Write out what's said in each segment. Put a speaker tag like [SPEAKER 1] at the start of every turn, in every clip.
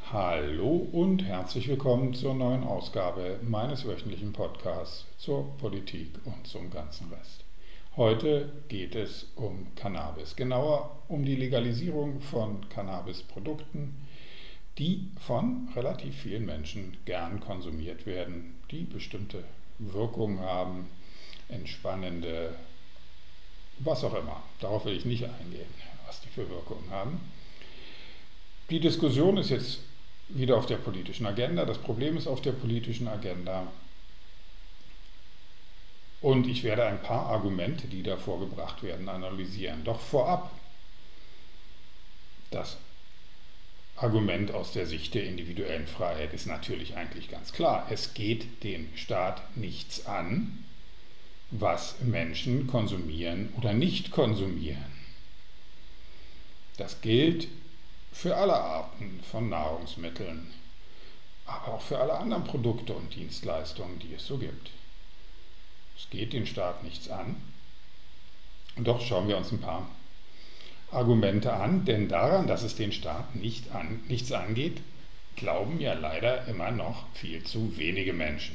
[SPEAKER 1] Hallo und herzlich willkommen zur neuen Ausgabe meines wöchentlichen Podcasts zur Politik und zum ganzen Rest. Heute geht es um Cannabis, genauer um die Legalisierung von Cannabisprodukten, die von relativ vielen Menschen gern konsumiert werden, die bestimmte Wirkungen haben, entspannende, was auch immer. Darauf will ich nicht eingehen, was die für Wirkungen haben. Die Diskussion ist jetzt wieder auf der politischen Agenda. Das Problem ist auf der politischen Agenda. Und ich werde ein paar Argumente, die da vorgebracht werden, analysieren. Doch vorab das Argument aus der Sicht der individuellen Freiheit ist natürlich eigentlich ganz klar. Es geht den Staat nichts an, was Menschen konsumieren oder nicht konsumieren. Das gilt für alle Arten von Nahrungsmitteln, aber auch für alle anderen Produkte und Dienstleistungen, die es so gibt. Es geht den Staat nichts an. Doch schauen wir uns ein paar Argumente an, denn daran, dass es den Staat nichts angeht, glauben ja leider immer noch viel zu wenige Menschen.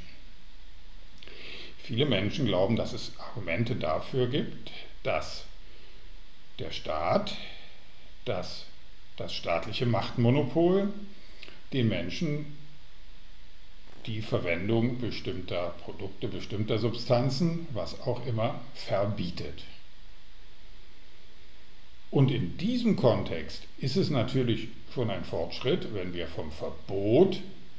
[SPEAKER 1] Viele Menschen glauben, dass es Argumente dafür gibt, dass der Staat, das staatliche Machtmonopol den Menschen die Verwendung bestimmter Produkte, bestimmter Substanzen, was auch immer, verbietet. Und in diesem Kontext ist es natürlich schon ein Fortschritt, wenn wir vom Verbot,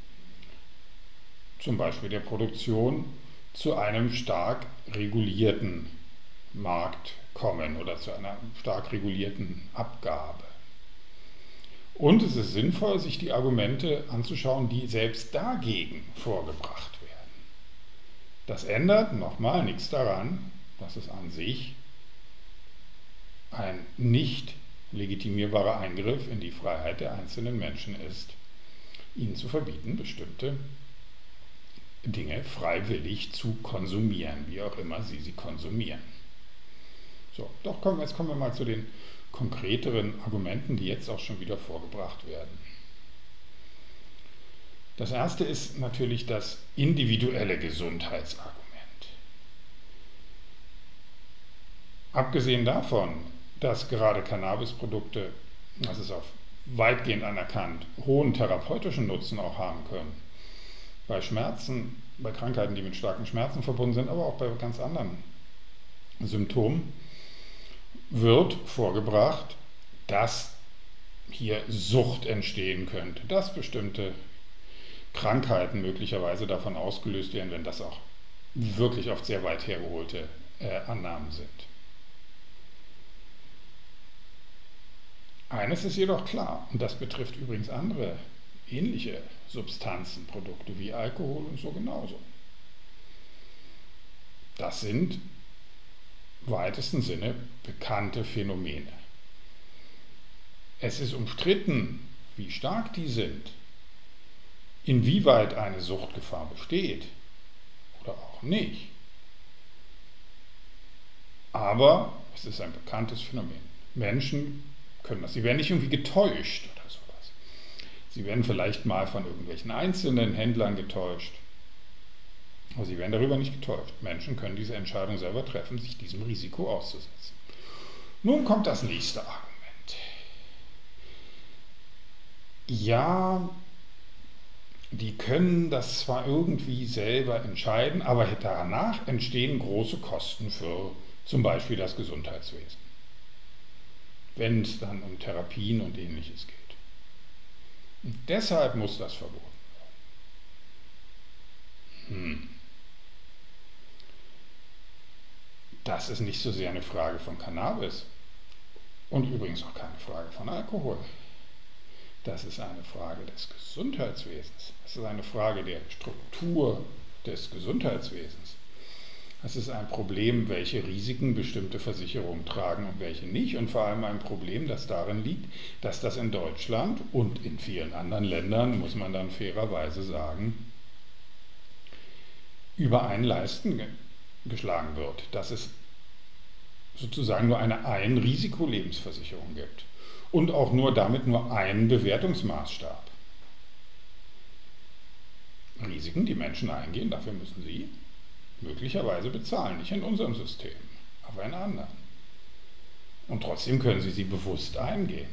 [SPEAKER 1] zum Beispiel der Produktion, zu einem stark regulierten Markt kommen oder zu einer stark regulierten Abgabe. Und es ist sinnvoll, sich die Argumente anzuschauen, die selbst dagegen vorgebracht werden. Das ändert nochmal nichts daran, dass es an sich ein nicht legitimierbarer Eingriff in die Freiheit der einzelnen Menschen ist, ihnen zu verbieten, bestimmte Dinge freiwillig zu konsumieren, wie auch immer sie konsumieren. So, jetzt kommen wir mal zu den konkreteren Argumenten, die jetzt auch schon wieder vorgebracht werden. Das erste ist natürlich das individuelle Gesundheitsargument. Abgesehen davon, dass gerade Cannabisprodukte, das ist auch weitgehend anerkannt, hohen therapeutischen Nutzen auch haben können, bei Schmerzen, bei Krankheiten, die mit starken Schmerzen verbunden sind, aber auch bei ganz anderen Symptomen, wird vorgebracht, dass hier Sucht entstehen könnte, dass bestimmte Krankheiten möglicherweise davon ausgelöst werden, wenn das auch wirklich oft sehr weit hergeholte Annahmen sind. Eines ist jedoch klar, und das betrifft übrigens andere ähnliche Substanzen, Produkte wie Alkohol und so genauso. Das sind im weitesten Sinne bekannte Phänomene. Es ist umstritten, wie stark die sind, inwieweit eine Suchtgefahr besteht oder auch nicht. Aber es ist ein bekanntes Phänomen. Menschen können das. Sie werden nicht irgendwie getäuscht oder sowas. Sie werden vielleicht mal von irgendwelchen einzelnen Händlern getäuscht. Aber sie werden darüber nicht getäuscht. Menschen können diese Entscheidung selber treffen, sich diesem Risiko auszusetzen. Nun kommt das nächste Argument. Ja, die können das zwar irgendwie selber entscheiden, aber danach entstehen große Kosten für zum Beispiel das Gesundheitswesen, wenn es dann um Therapien und Ähnliches geht. Und deshalb muss das verboten werden. Das ist nicht so sehr eine Frage von Cannabis und übrigens auch keine Frage von Alkohol. Das ist eine Frage des Gesundheitswesens. Das ist eine Frage der Struktur des Gesundheitswesens. Das ist ein Problem, welche Risiken bestimmte Versicherungen tragen und welche nicht. Und vor allem ein Problem, das darin liegt, dass das in Deutschland und in vielen anderen Ländern, muss man dann fairerweise sagen, über einen Leisten geschlagen wird, dass es sozusagen nur eine Ein-Risikolebensversicherung gibt und auch damit nur einen Bewertungsmaßstab. Risiken, die Menschen eingehen, dafür müssen sie möglicherweise bezahlen. Nicht in unserem System, aber in anderen. Und trotzdem können sie bewusst eingehen.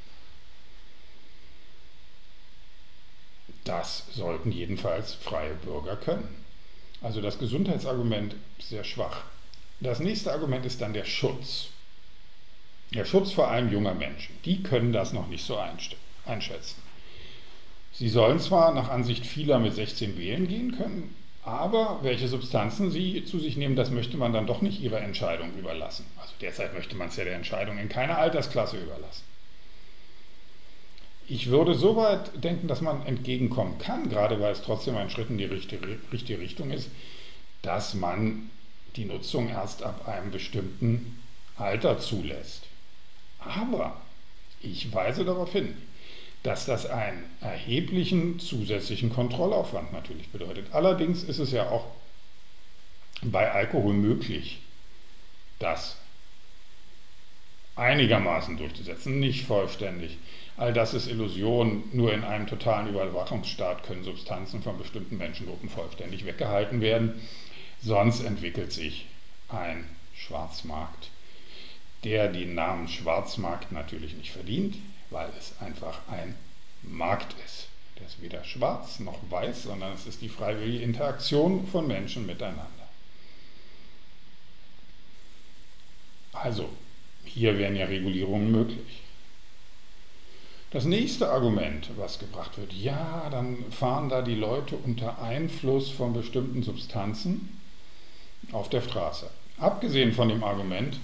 [SPEAKER 1] Das sollten jedenfalls freie Bürger können. Also das Gesundheitsargument ist sehr schwach. Das nächste Argument ist dann der Schutz. Der Schutz vor allem junger Menschen. Die können das noch nicht so einschätzen. Sie sollen zwar nach Ansicht vieler mit 16 wählen gehen können, aber welche Substanzen sie zu sich nehmen, das möchte man dann doch nicht ihrer Entscheidung überlassen. Also derzeit möchte man es ja der Entscheidung in keiner Altersklasse überlassen. Ich würde so weit denken, dass man entgegenkommen kann, gerade weil es trotzdem ein Schritt in die richtige Richtung ist, dass man die Nutzung erst ab einem bestimmten Alter zulässt. Aber ich weise darauf hin, dass das einen erheblichen zusätzlichen Kontrollaufwand natürlich bedeutet. Allerdings ist es ja auch bei Alkohol möglich, das einigermaßen durchzusetzen, nicht vollständig. All das ist Illusion. Nur in einem totalen Überwachungsstaat können Substanzen von bestimmten Menschengruppen vollständig weggehalten werden. Sonst entwickelt sich ein Schwarzmarkt, der den Namen Schwarzmarkt natürlich nicht verdient, weil es einfach ein Markt ist. Der ist weder schwarz noch weiß, sondern es ist die freiwillige Interaktion von Menschen miteinander. Also, hier wären ja Regulierungen möglich. Das nächste Argument, was gebracht wird, ja, dann fahren da die Leute unter Einfluss von bestimmten Substanzen auf der Straße. Abgesehen von dem Argument,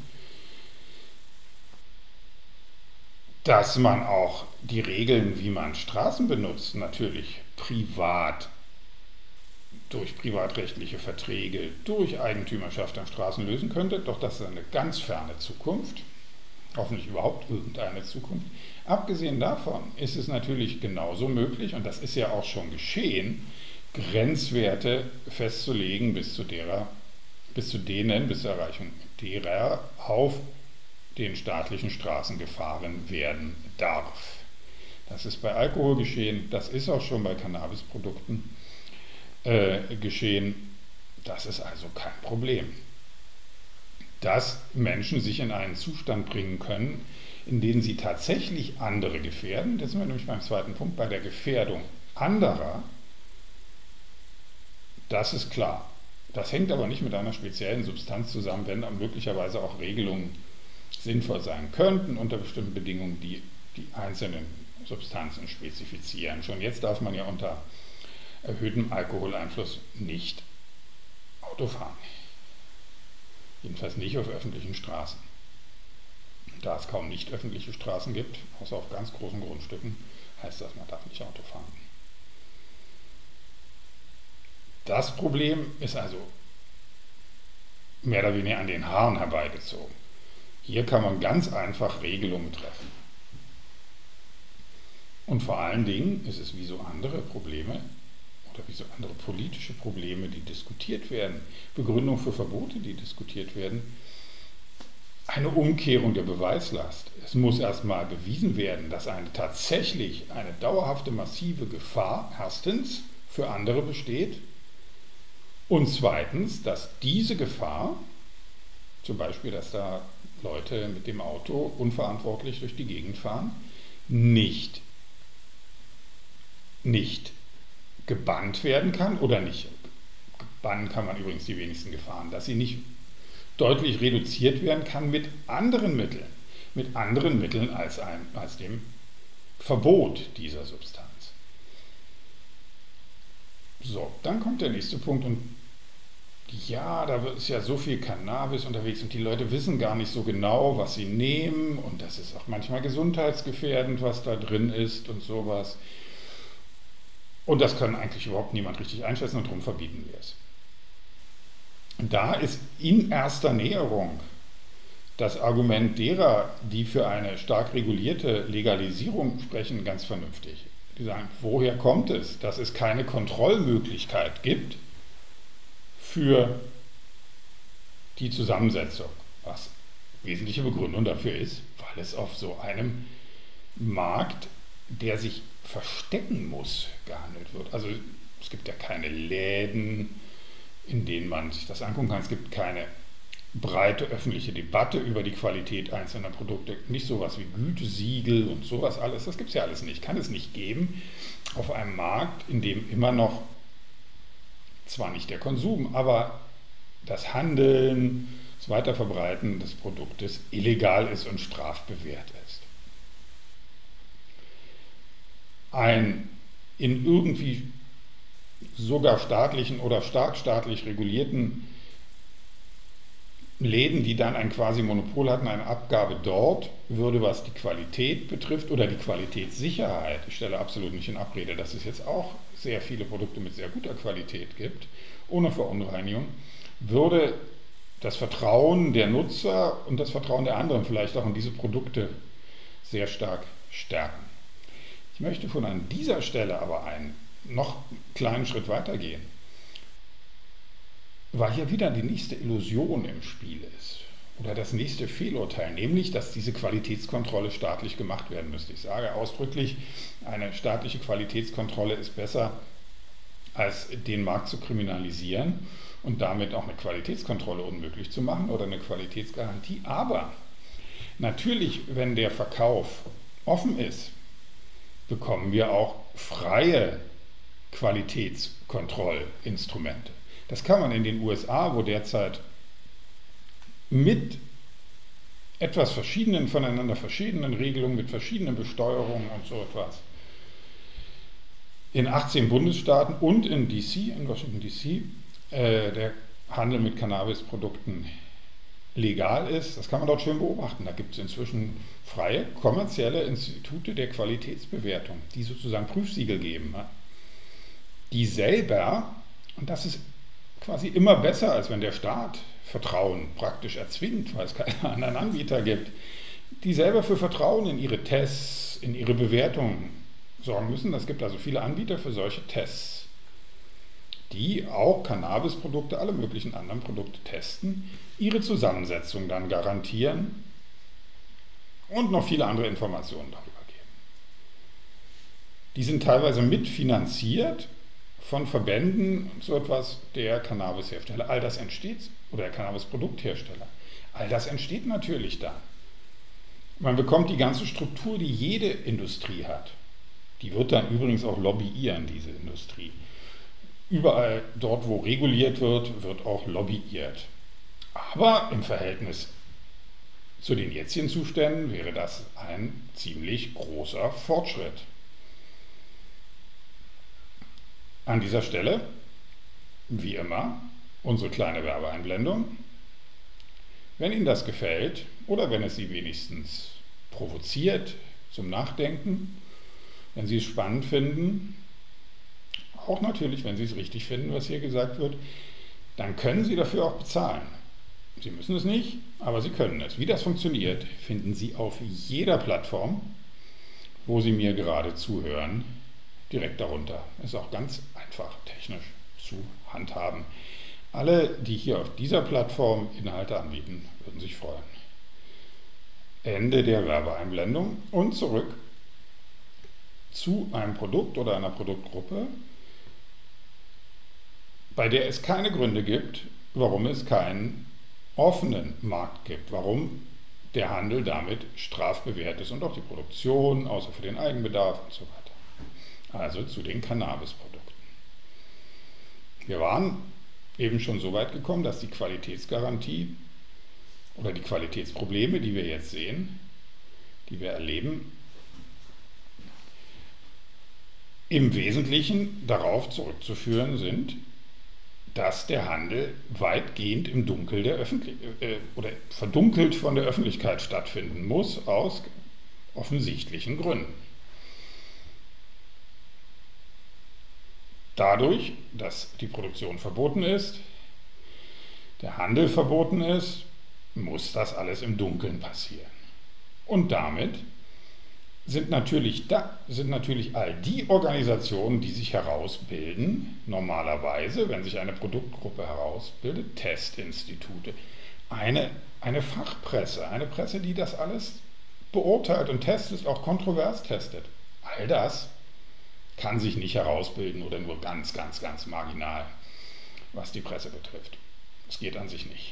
[SPEAKER 1] dass man auch die Regeln, wie man Straßen benutzt, natürlich privat, durch privatrechtliche Verträge, durch Eigentümerschaft an Straßen lösen könnte, doch das ist eine ganz ferne Zukunft, hoffentlich überhaupt irgendeine Zukunft. Abgesehen davon ist es natürlich genauso möglich, und das ist ja auch schon geschehen, Grenzwerte festzulegen, bis zur Erreichung derer auf den staatlichen Straßen gefahren werden darf. Das ist bei Alkohol geschehen, das ist auch schon bei Cannabisprodukten geschehen. Das ist also kein Problem. Dass Menschen sich in einen Zustand bringen können, in dem sie tatsächlich andere gefährden, das sind wir nämlich beim zweiten Punkt, bei der Gefährdung anderer, das ist klar. Das hängt aber nicht mit einer speziellen Substanz zusammen, wenn möglicherweise auch Regelungen sinnvoll sein könnten unter bestimmten Bedingungen, die die einzelnen Substanzen spezifizieren. Schon jetzt darf man ja unter erhöhtem Alkoholeinfluss nicht Auto fahren. Jedenfalls nicht auf öffentlichen Straßen. Da es kaum nicht öffentliche Straßen gibt, außer auf ganz großen Grundstücken, heißt das, man darf nicht Auto fahren. Das Problem ist also mehr oder weniger an den Haaren herbeigezogen. Hier kann man ganz einfach Regelungen treffen. Und vor allen Dingen ist es wie so andere Probleme oder wie so andere politische Probleme, die diskutiert werden, Begründung für Verbote, die diskutiert werden, eine Umkehrung der Beweislast. Es muss erstmal bewiesen werden, dass tatsächlich eine dauerhafte, massive Gefahr erstens für andere besteht und zweitens, dass diese Gefahr, zum Beispiel, dass da Leute mit dem Auto unverantwortlich durch die Gegend fahren, nicht gebannt werden kann, oder nicht, bannen kann man übrigens die wenigsten Gefahren, dass sie nicht deutlich reduziert werden kann mit anderen Mitteln als dem Verbot dieser Substanz. So, dann kommt der nächste Punkt und ja, da ist ja so viel Cannabis unterwegs und die Leute wissen gar nicht so genau, was sie nehmen und das ist auch manchmal gesundheitsgefährdend, was da drin ist und sowas. Und das kann eigentlich überhaupt niemand richtig einschätzen und darum verbieten wir es. Da ist in erster Näherung das Argument derer, die für eine stark regulierte Legalisierung sprechen, ganz vernünftig. Die sagen, woher kommt es, dass es keine Kontrollmöglichkeit gibt für die Zusammensetzung, was wesentliche Begründung dafür ist, weil es auf so einem Markt, der sich verstecken muss, gehandelt wird. Also Es gibt ja keine Läden, in denen man sich das angucken kann. Es gibt keine breite öffentliche Debatte über die Qualität einzelner Produkte. Nicht sowas wie Gütesiegel und sowas alles. Das gibt es ja alles nicht. Kann es nicht geben auf einem Markt, in dem immer noch zwar nicht der Konsum, aber das Handeln, das Weiterverbreiten des Produktes illegal ist und strafbewehrt ist. Ein in irgendwie sogar staatlichen oder stark staatlich regulierten Läden, die dann ein quasi Monopol hatten, eine Abgabe dort, würde, was die Qualität betrifft oder die Qualitätssicherheit, ich stelle absolut nicht in Abrede, dass es jetzt auch sehr viele Produkte mit sehr guter Qualität gibt, ohne Verunreinigung, würde das Vertrauen der Nutzer und das Vertrauen der anderen vielleicht auch in diese Produkte sehr stark stärken. Ich möchte von an dieser Stelle aber einen noch kleinen Schritt weitergehen, weil hier wieder die nächste Illusion im Spiel ist oder das nächste Fehlurteil, nämlich, dass diese Qualitätskontrolle staatlich gemacht werden müsste. Ich sage ausdrücklich, eine staatliche Qualitätskontrolle ist besser, als den Markt zu kriminalisieren und damit auch eine Qualitätskontrolle unmöglich zu machen oder eine Qualitätsgarantie. Aber natürlich, wenn der Verkauf offen ist, bekommen wir auch freie Qualitätskontrollinstrumente. Das kann man in den USA, wo derzeit mit etwas voneinander verschiedenen Regelungen, mit verschiedenen Besteuerungen und so etwas, in 18 Bundesstaaten und in DC, in Washington DC, der Handel mit Cannabisprodukten legal ist. Das kann man dort schön beobachten. Da gibt es inzwischen freie kommerzielle Institute der Qualitätsbewertung, die sozusagen Prüfsiegel geben, die selber, und das ist quasi immer besser, als wenn der Staat Vertrauen praktisch erzwingt, weil es keine anderen Anbieter gibt, die selber für Vertrauen in ihre Tests, in ihre Bewertungen sorgen müssen. Es gibt also viele Anbieter für solche Tests, die auch Cannabisprodukte, alle möglichen anderen Produkte testen, ihre Zusammensetzung dann garantieren und noch viele andere Informationen darüber geben. Die sind teilweise mitfinanziert von Verbänden, so etwas der Cannabishersteller. All das entsteht, oder der Cannabisprodukthersteller. All das entsteht natürlich dann. Man bekommt die ganze Struktur, die jede Industrie hat. Die wird dann übrigens auch lobbyieren, diese Industrie. Überall dort, wo reguliert wird, wird auch lobbyiert. Aber im Verhältnis zu den jetzigen Zuständen wäre das ein ziemlich großer Fortschritt. An dieser Stelle, wie immer, unsere kleine Werbeeinblendung. Wenn Ihnen das gefällt oder wenn es Sie wenigstens provoziert zum Nachdenken, wenn Sie es spannend finden, auch natürlich, wenn Sie es richtig finden, was hier gesagt wird, dann können Sie dafür auch bezahlen. Sie müssen es nicht, aber Sie können es. Wie das funktioniert, finden Sie auf jeder Plattform, wo Sie mir gerade zuhören, direkt darunter. Ist auch ganz einfach technisch zu handhaben. Alle, die hier auf dieser Plattform Inhalte anbieten, würden sich freuen. Ende der Werbeeinblendung und zurück zu einem Produkt oder einer Produktgruppe, bei der es keine Gründe gibt, warum es keinen offenen Markt gibt, warum der Handel damit strafbewehrt ist und auch die Produktion, außer für den Eigenbedarf und so weiter. Also zu den Cannabisprodukten. Wir waren eben schon so weit gekommen, dass die Qualitätsgarantie oder die Qualitätsprobleme, die wir jetzt sehen, die wir erleben, im Wesentlichen darauf zurückzuführen sind, dass der Handel weitgehend im Dunkel der oder verdunkelt von der Öffentlichkeit stattfinden muss, aus offensichtlichen Gründen. Dadurch, dass die Produktion verboten ist, der Handel verboten ist, muss das alles im Dunkeln passieren. Und damit sind natürlich all die Organisationen, die sich herausbilden, normalerweise, wenn sich eine Produktgruppe herausbildet, Testinstitute, eine Fachpresse, eine Presse, die das alles beurteilt und testet, auch kontrovers testet. All das kann sich nicht herausbilden oder nur ganz, ganz, ganz marginal, was die Presse betrifft. Es geht an sich nicht.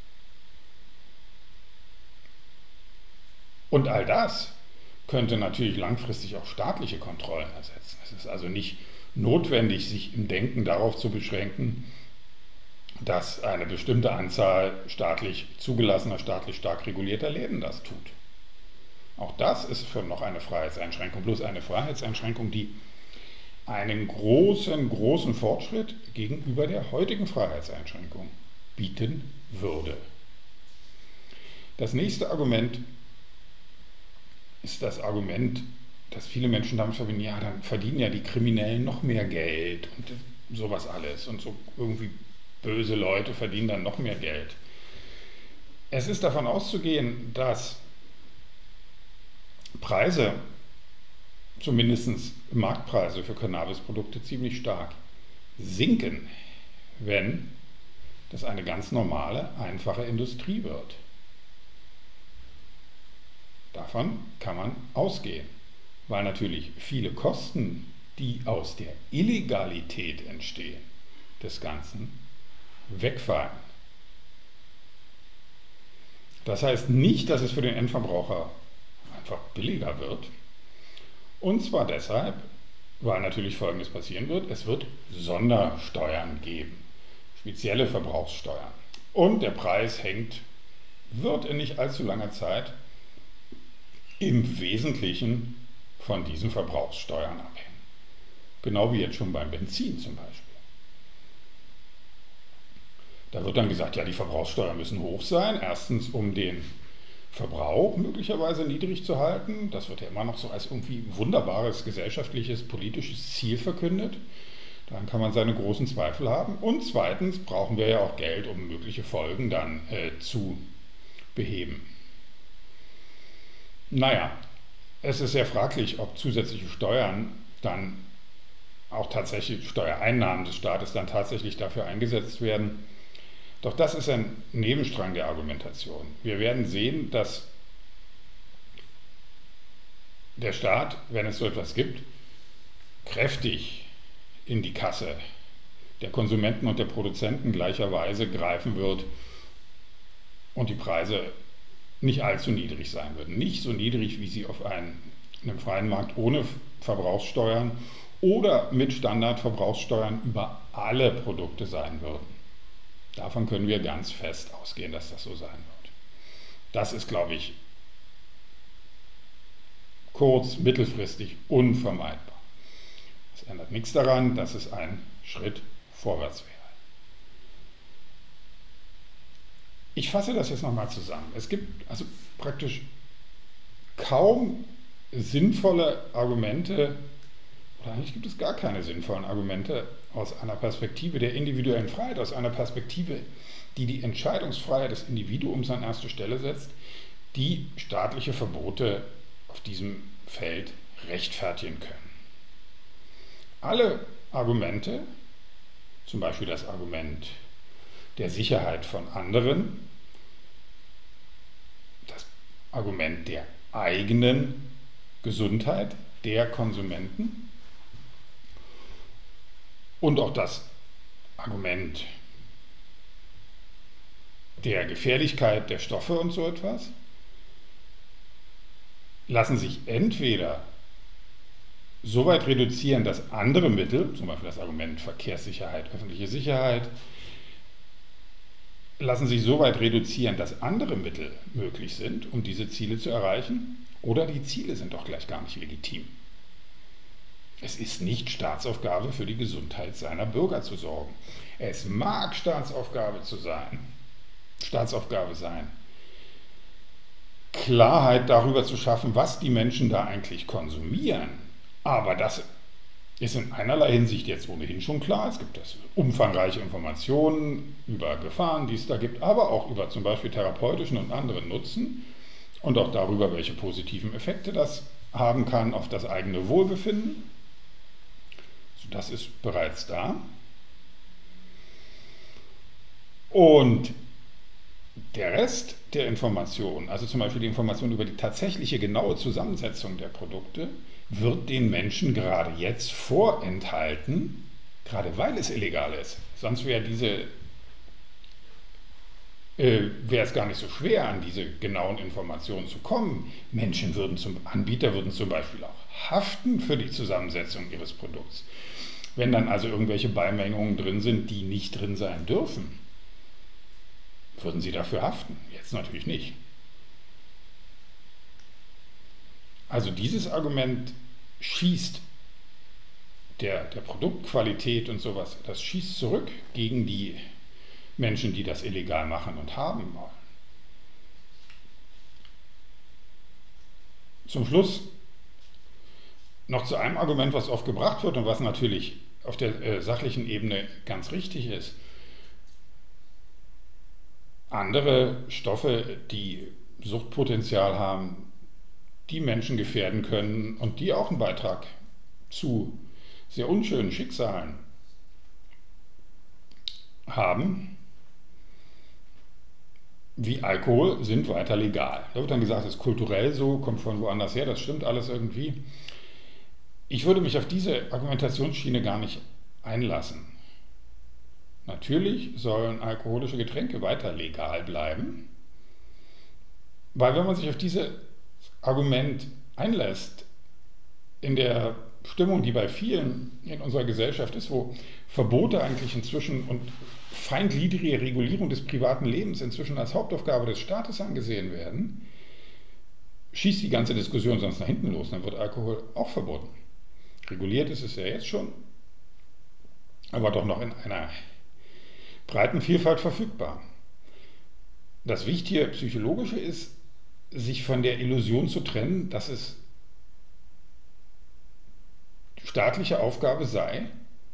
[SPEAKER 1] Und all das könnte natürlich langfristig auch staatliche Kontrollen ersetzen. Es ist also nicht notwendig, sich im Denken darauf zu beschränken, dass eine bestimmte Anzahl staatlich zugelassener, staatlich stark regulierter Läden das tut. Auch das ist schon noch eine Freiheitseinschränkung, bloß eine Freiheitseinschränkung, die einen großen, großen Fortschritt gegenüber der heutigen Freiheitseinschränkung bieten würde. Das nächste Argument ist das Argument, dass viele Menschen damit verbinden, ja, dann verdienen ja die Kriminellen noch mehr Geld und sowas alles und so irgendwie böse Leute verdienen dann noch mehr Geld. Es ist davon auszugehen, dass Preise, zumindest Marktpreise für Cannabisprodukte, ziemlich stark sinken, wenn das eine ganz normale, einfache Industrie wird. Davon kann man ausgehen, weil natürlich viele Kosten, die aus der Illegalität entstehen, des Ganzen wegfallen. Das heißt nicht, dass es für den Endverbraucher einfach billiger wird. Und zwar deshalb, weil natürlich Folgendes passieren wird: Es wird Sondersteuern geben, spezielle Verbrauchssteuern. Und der Preis wird in nicht allzu langer Zeit im Wesentlichen von diesen Verbrauchssteuern abhängen. Genau wie jetzt schon beim Benzin zum Beispiel. Da wird dann gesagt, ja, die Verbrauchssteuern müssen hoch sein. Erstens, um den Verbrauch möglicherweise niedrig zu halten. Das wird ja immer noch so als irgendwie wunderbares gesellschaftliches, politisches Ziel verkündet. Daran kann man seine großen Zweifel haben. Und zweitens brauchen wir ja auch Geld, um mögliche Folgen dann zu beheben. Naja, es ist sehr fraglich, ob zusätzliche Steuern dann auch tatsächlich, Steuereinnahmen des Staates dann tatsächlich dafür eingesetzt werden. Doch das ist ein Nebenstrang der Argumentation. Wir werden sehen, dass der Staat, wenn es so etwas gibt, kräftig in die Kasse der Konsumenten und der Produzenten gleicherweise greifen wird und die Preise nicht allzu niedrig sein würden. Nicht so niedrig, wie sie auf einem freien Markt ohne Verbrauchssteuern oder mit Standardverbrauchssteuern über alle Produkte sein würden. Davon können wir ganz fest ausgehen, dass das so sein wird. Das ist, glaube ich, mittelfristig unvermeidbar. Das ändert nichts daran, dass es ein Schritt vorwärts wäre. Ich fasse das jetzt nochmal zusammen. Es gibt also praktisch kaum sinnvolle Argumente, oder eigentlich gibt es gar keine sinnvollen Argumente aus einer Perspektive der individuellen Freiheit, aus einer Perspektive, die die Entscheidungsfreiheit des Individuums an erste Stelle setzt, die staatliche Verbote auf diesem Feld rechtfertigen können. Alle Argumente, zum Beispiel das Argument der Sicherheit von anderen, das Argument der eigenen Gesundheit der Konsumenten und auch das Argument der Gefährlichkeit der Stoffe und so etwas, lassen sich entweder so weit reduzieren, dass andere Mittel, zum Beispiel das Argument Verkehrssicherheit, öffentliche Sicherheit, lassen sich so weit reduzieren, dass andere Mittel möglich sind, um diese Ziele zu erreichen, oder die Ziele sind doch gleich gar nicht legitim. Es ist nicht Staatsaufgabe, für die Gesundheit seiner Bürger zu sorgen. Es mag Staatsaufgabe sein, Klarheit darüber zu schaffen, was die Menschen da eigentlich konsumieren. Aber das ist in einerlei Hinsicht jetzt ohnehin schon klar. Es gibt umfangreiche Informationen über Gefahren, die es da gibt, aber auch über zum Beispiel therapeutischen und anderen Nutzen und auch darüber, welche positiven Effekte das haben kann auf das eigene Wohlbefinden. Also das ist bereits da. Und Der Rest der Information, also zum Beispiel die Information über die tatsächliche genaue Zusammensetzung der Produkte, wird den Menschen gerade jetzt vorenthalten, gerade weil es illegal ist. Sonst wäre es gar nicht so schwer, an diese genauen Informationen zu kommen. Anbieter würden zum Beispiel auch haften für die Zusammensetzung ihres Produkts. Wenn dann also irgendwelche Beimengungen drin sind, die nicht drin sein dürfen, würden sie dafür haften. Jetzt natürlich nicht. Also dieses Argument schießt der Produktqualität und sowas, das schießt zurück gegen die Menschen, die das illegal machen und haben wollen. Zum Schluss noch zu einem Argument, was oft gebracht wird und was natürlich auf der sachlichen Ebene ganz richtig ist. Andere Stoffe, die Suchtpotenzial haben, die Menschen gefährden können und die auch einen Beitrag zu sehr unschönen Schicksalen haben, wie Alkohol, sind weiter legal. Da wird dann gesagt, das ist kulturell so, kommt von woanders her, das stimmt alles irgendwie. Ich würde mich auf diese Argumentationsschiene gar nicht einlassen. Natürlich sollen alkoholische Getränke weiter legal bleiben, weil wenn man sich auf dieses Argument einlässt, in der Stimmung, die bei vielen in unserer Gesellschaft ist, wo Verbote eigentlich inzwischen und feingliedrige Regulierung des privaten Lebens inzwischen als Hauptaufgabe des Staates angesehen werden, schießt die ganze Diskussion sonst nach hinten los, dann wird Alkohol auch verboten. Reguliert ist es ja jetzt schon, aber doch noch in einer breiten Vielfalt verfügbar. Das Wichtige Psychologische ist, sich von der Illusion zu trennen, dass es staatliche Aufgabe sei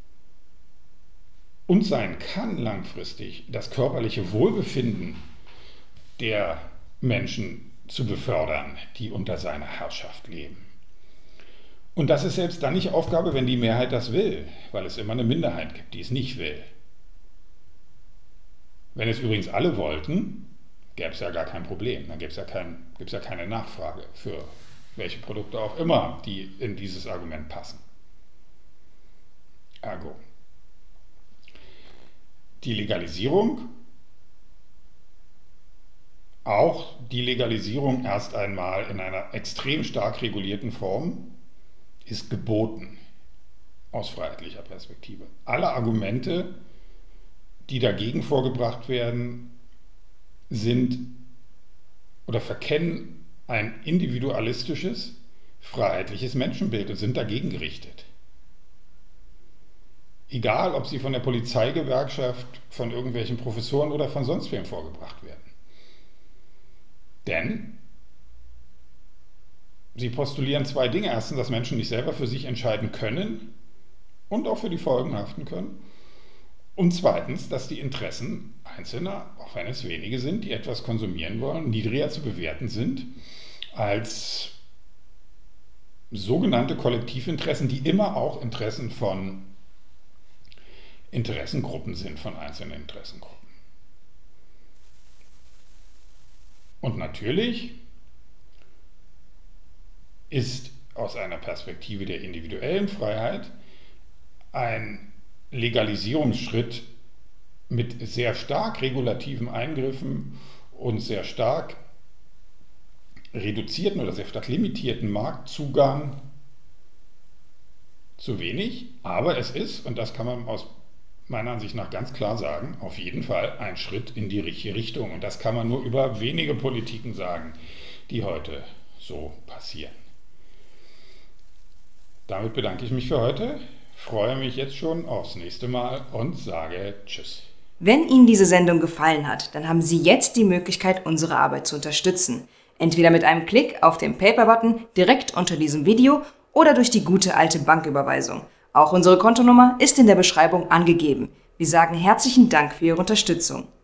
[SPEAKER 1] und sein kann langfristig, das körperliche Wohlbefinden der Menschen zu befördern, die unter seiner Herrschaft leben. Und das ist selbst dann nicht Aufgabe, wenn die Mehrheit das will, weil es immer eine Minderheit gibt, die es nicht will. Wenn es übrigens alle wollten, gäbe es ja gar kein Problem. Dann gäbe es ja keine Nachfrage für welche Produkte auch immer, die in dieses Argument passen. Ergo. Die Legalisierung, auch die Legalisierung erst einmal in einer extrem stark regulierten Form, ist geboten aus freiheitlicher Perspektive. Alle Argumente, die dagegen vorgebracht werden, sind oder verkennen ein individualistisches, freiheitliches Menschenbild und sind dagegen gerichtet. Egal, ob sie von der Polizeigewerkschaft, von irgendwelchen Professoren oder von sonst wem vorgebracht werden. Denn sie postulieren zwei Dinge. Erstens, dass Menschen nicht selber für sich entscheiden können und auch für die Folgen haften können. Und zweitens, dass die Interessen Einzelner, auch wenn es wenige sind, die etwas konsumieren wollen, niedriger zu bewerten sind als sogenannte Kollektivinteressen, die immer auch Interessen von Interessengruppen sind, von einzelnen Interessengruppen. Und natürlich ist aus einer Perspektive der individuellen Freiheit ein Legalisierungsschritt mit sehr stark regulativen Eingriffen und sehr stark reduzierten oder sehr stark limitierten Marktzugang zu wenig, aber es ist, und das kann man aus meiner Ansicht nach ganz klar sagen, auf jeden Fall ein Schritt in die richtige Richtung. Und das kann man nur über wenige Politiken sagen, die heute so passieren. Damit bedanke ich mich für heute, freue mich jetzt schon aufs nächste Mal und sage Tschüss.
[SPEAKER 2] Wenn Ihnen diese Sendung gefallen hat, dann haben Sie jetzt die Möglichkeit, unsere Arbeit zu unterstützen. Entweder mit einem Klick auf den Paper-Button direkt unter diesem Video oder durch die gute alte Banküberweisung. Auch unsere Kontonummer ist in der Beschreibung angegeben. Wir sagen herzlichen Dank für Ihre Unterstützung.